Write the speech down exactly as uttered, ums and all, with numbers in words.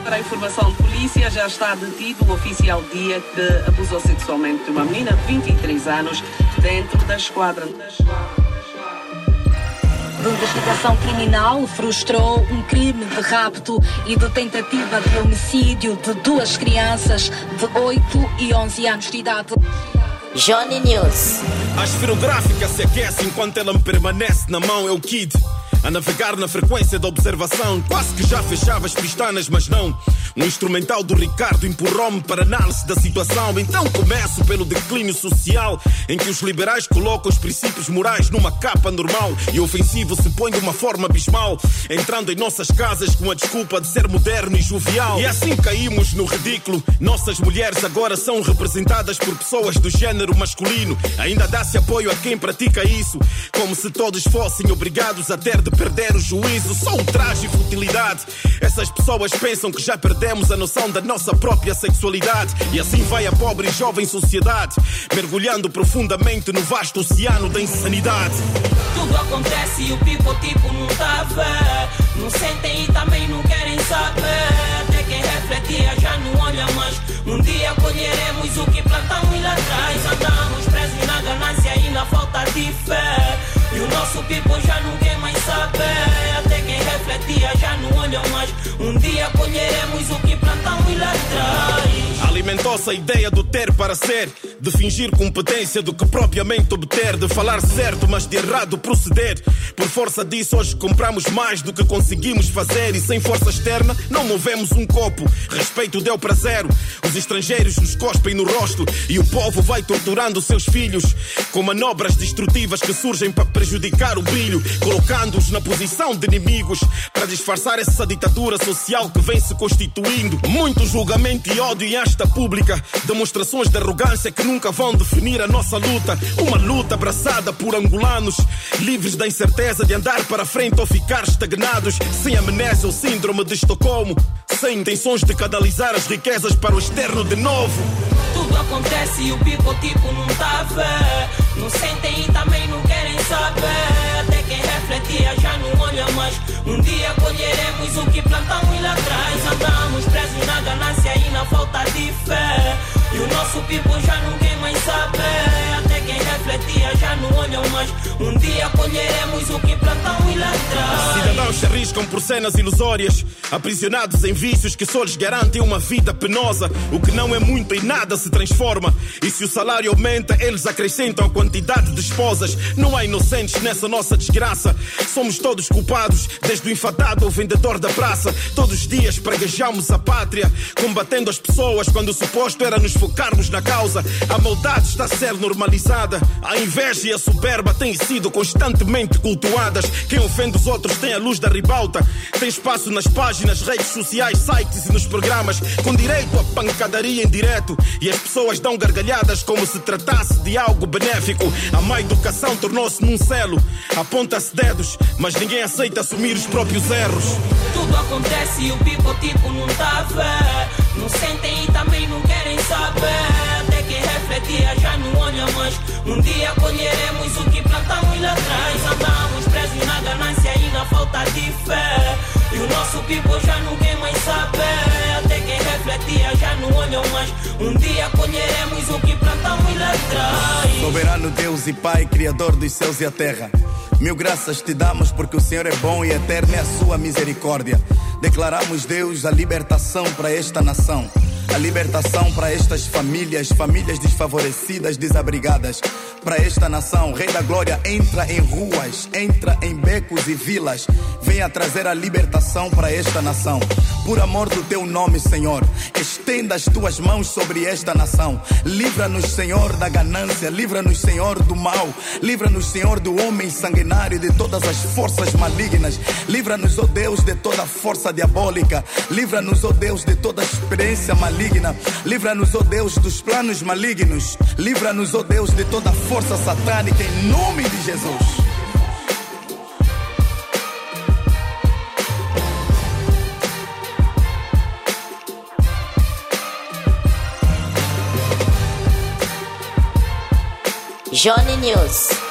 Para a informação de polícia, já está detido o oficial dia que abusou sexualmente de uma menina de vinte e três anos dentro da esquadra. De investigação criminal frustrou um crime de rapto e de tentativa de homicídio de duas crianças de oito e onze anos de idade. Johnny News. A esferográfica se aquece enquanto ela me permanece na mão, é o Kid. A navegar na frequência da observação. Quase que já fechava as pistanas, mas não. Um instrumental do Ricardo empurrou-me para análise da situação. Então começo pelo declínio social, em que os liberais colocam os princípios morais numa capa normal e o ofensivo se põe de uma forma abismal, entrando em nossas casas com a desculpa de ser moderno e jovial. E assim caímos no ridículo. Nossas mulheres agora são representadas por pessoas do género masculino. Ainda dá-se apoio a quem pratica isso, como se todos fossem obrigados a ter de perder o juízo. Só ultraje e futilidade. Essas pessoas pensam que já perdemos a noção da nossa própria sexualidade. E assim vai a pobre e jovem sociedade, mergulhando profundamente no vasto oceano da insanidade. Tudo acontece e o people tipo não tá a ver. Não sentem e também não querem saber. Até quem refletia já não olha mais. Um dia colheremos o que plantamos lá atrás. Andamos presos na ganância e na falta de fé. E o nosso people já não quer mais saber. Até quem refletia já não olha mais. Um dia colheremos o que plantamos lá atrás. Alimentou-se a ideia do ter para ser, de fingir competência do que propriamente obter, de falar certo mas de errado proceder. Por força disso hoje compramos mais do que conseguimos fazer, e sem força externa não movemos um copo. Respeito deu para zero. Os estrangeiros nos cospem no rosto e o povo vai torturando seus filhos com manobras destrutivas que surgem para prejudicar o brilho, colocando-os na posição de inimigos para disfarçar essa ditadura social que vem se constituindo. Muito julgamento e ódio em asta pública, demonstrações de arrogância que nunca vão definir a nossa luta. Uma luta abraçada por angolanos, livres da incerteza de andar para frente ou ficar estagnados, sem amnésia ou síndrome de Estocolmo, sem intenções de canalizar as riquezas para o externo de novo. Tudo acontece e o people tipo não tá a ver. Não sentem e também não querem saber. Até quem refletia já não olha mais. Um dia colheremos o que plantamos lá atrás. Andamos presos na ganância e na falta de fé. E o nosso people já não quer mais saber. Até quem refletia já não olha mais. Um dia colheremos o que plantamos lá atrás. Cidadãos se arriscam por cenas ilusórias, aprisionados em vícios que só lhes garantem uma vida penosa. O que não é muito em nada se transforma, e se o salário aumenta eles acrescentam a quantidade de esposas. Não há inocentes nessa nossa desgraça. Somos todos culpados, desde o enfadado ao vendedor da praça. Todos os dias praguejamos a pátria, combatendo as pessoas quando o suposto era nos focarmos na causa. A maldade está a ser normalizada, a inveja e a soberba têm sido constantemente cultuadas. Quem ofende os outros tem a luz da ribalta, tem espaço nas páginas, redes sociais, sites e nos programas, com direito a pancadaria em direto. E as pessoas dão gargalhadas como se tratasse de algo benéfico. A má educação tornou-se num selo, aponta-se dedos, mas ninguém aceita assumir os próprios erros. Tudo acontece e o people tipo não tá a ver. Não sentem e também não querem saber. Até quem refletia já não olha mais. Um dia colheremos o que plantamos lá atrás. Andamos presos na ganância e na falta de fé. E o nosso people já não quer mais saber. Até quem refletia já não olha mais. Um dia colheremos o que plantamos lá atrás. Soberano Deus e Pai, Criador dos céus e a terra, mil graças te damos porque o Senhor é bom e eterna é a sua misericórdia. Declaramos, Deus, a libertação para esta nação, a libertação para estas famílias, famílias desfavorecidas, desabrigadas. Para esta nação, Rei da Glória, entra em ruas, entra em becos e vilas, venha trazer a libertação para esta nação. Por amor do teu nome, Senhor, estenda as tuas mãos sobre esta nação. Livra-nos, Senhor, da ganância, livra-nos, Senhor, do mal, livra-nos, Senhor, do homem sanguinário, de todas as forças malignas. Livra-nos, ó Deus, de toda força diabólica. Livra-nos, ó Deus, de toda experiência maligna. Livra-nos, ó Deus, dos planos malignos. Livra-nos, ó Deus, de toda força satânica, em nome de Jesus. Johnny News.